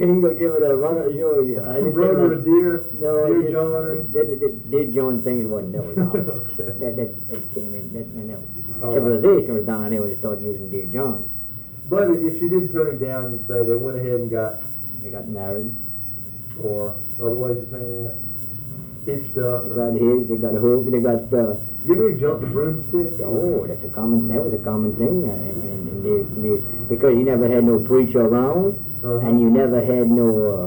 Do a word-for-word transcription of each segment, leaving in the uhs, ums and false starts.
you gonna give it a run? You know, I just Brother like, of deer, no, deer just, John, or Dead, dead, dead John things wasn't there. No. okay. That, that, that came in. That, man, that was, All civilization right. was down there when they started using dear John. But if she didn't turn him down, you'd say they went ahead and got... They got married. Or other ways of saying that. Hitched up. They got his, they got hooked, they got... Uh, you ever jump the broomstick? Oh, that's a common, that was a common thing. Uh, and, and, there's, there's, because you never had no preacher around, uh-huh. and you never had no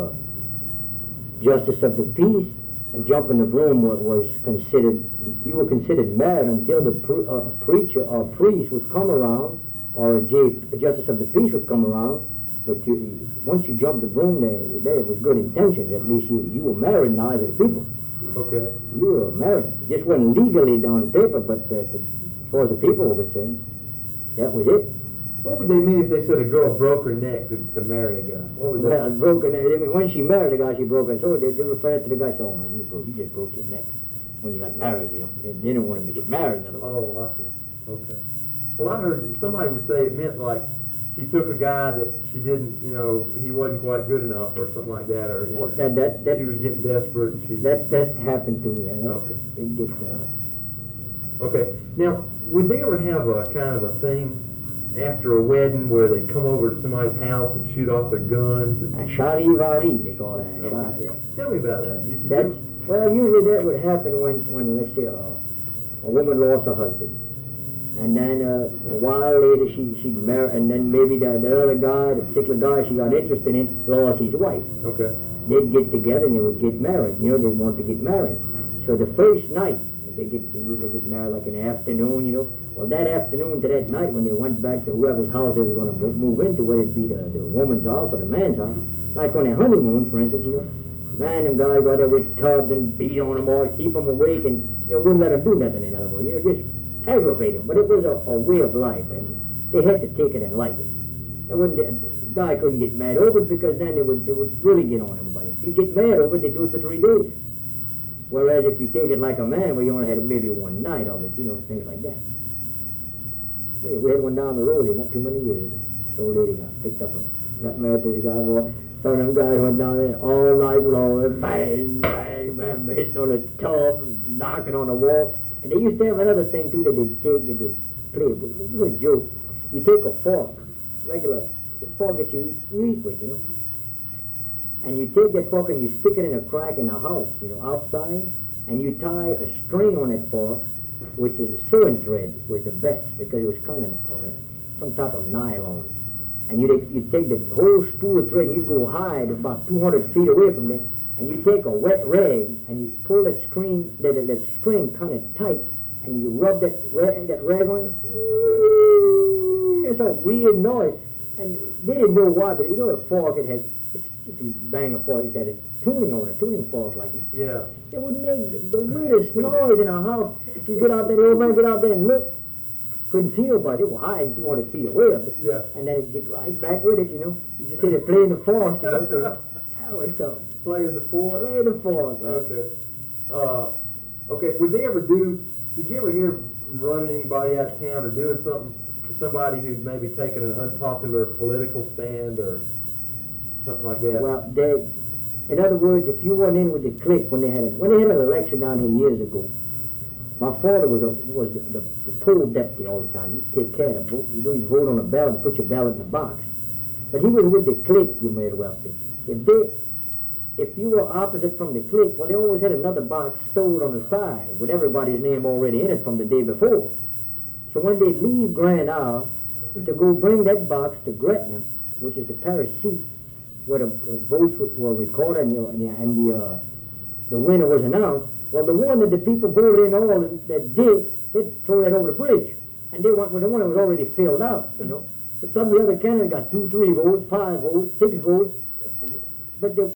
uh, justice of the peace, and jumping the broom was, was considered, you were considered mad until the pre- uh, preacher or priest would come around, or a, J, a justice of the peace would come around. But you, once you jumped the broom, there, there was good intentions. At least you, you were married in the eyes of the people. Okay. You were married. It just wasn't legally on paper, but uh, as far as the people were concerned, that was it. What would they mean if they said a girl broke her neck to, to marry a guy? What would well, that broke her neck. I mean, when she married the guy, she broke her. So they, they referred to the guy. So, oh man, you broke, you just broke your neck when you got married. You know, they didn't want him to get married. In other words. Oh, I see. Okay. Well, I heard somebody would say it meant like she took a guy that she didn't, you know, he wasn't quite good enough or something like that, or you well, know, that, that, that, she was getting desperate and she... That that happened to me. I know. Okay. It get, uh, okay. Now, would they ever have a kind of a thing after a wedding where they come over to somebody's house and shoot off their guns? And charivari, they call that. Okay. Char, yeah. Tell me about that. You, That's, you, well, usually that would happen when, when let's say, uh, a woman lost her husband. And then uh, a while later, she she'd marry, and then maybe the, the other guy, the particular guy she got interested in, lost his wife. Okay. They'd get together and they would get married. You know, they want to get married. So the first night, they get they usually get married like in the afternoon. You know, well that afternoon to that night when they went back to whoever's house they was going to move into, whether it be the, the woman's house or the man's house, like on their honeymoon, for instance. You know, man, them guys got there with tubs and beat on them all, keep them awake, and you know wouldn't let them do nothing. In other words, you know, just aggravate them, but it was a, a way of life, and they had to take it and like it. They wouldn't, the guy couldn't get mad over it because then they would they would really get on everybody. If you get mad over it, they do it for three days. Whereas if you take it like a man, well, you only had maybe one night of it, you know, things like that. We, we had one down the road here not too many years ago. This old lady got picked up, a, got married to this guy. Boy. Some of them guys went down there all night long, bang, bang, bang, hitting on the tub, knocking on the wall. And they used to have another thing too that they take, that they play with. It was a joke. You take a fork, regular fork that you, you eat with, you know. And you take that fork and you stick it in a crack in the house, you know, outside, and you tie a string on that fork, which is a sewing thread, was the best because it was kind of, of a, some type of nylon. And you you take the whole spool of thread and you go high to about two hundred feet away from there. And you take a wet rag and you pull that string, that, that, that string kind of tight, and you rub that rag, that rag on it. It's a weird noise, and they didn't know why. But you know, a fork it has. It's, if you bang a fork, it has a tuning on it. Tuning fork like it. Yeah. It would make the weirdest noise in a house. You get out there, the old man get out there and look. Couldn't see nobody. They were high two hundred feet away of it. Yeah. And then it get right back with it. You know, you just see it playing the fork. You know. So, that was so. Playing the fork? Play the fork, man. Okay. Uh, okay, would they ever do, did you ever hear running anybody out of town or doing something to somebody who'd maybe taken an unpopular political stand or something like that? Well, they, in other words, if you went in with the clique when they had a, when they had an election down here years ago, my father was a, was the, the, the poll deputy all the time. He'd take care of the vote. You know, you'd vote on a ballot and put your ballot in a box. But he was with the clique, you may as well say. If they, if you were opposite from the clique, well, they always had another box stowed on the side with everybody's name already in it from the day before. So when they'd leave Grand Isle to go bring that box to Gretna, which is the parish seat, where the uh, votes were recorded and the, and the, and the, uh, the winner was announced, well, the one that the people voted in all that did, they'd throw that over the bridge. And they went with the one that was already filled out, you know. But some of the other candidates got two, three votes, five votes, six votes. And, but the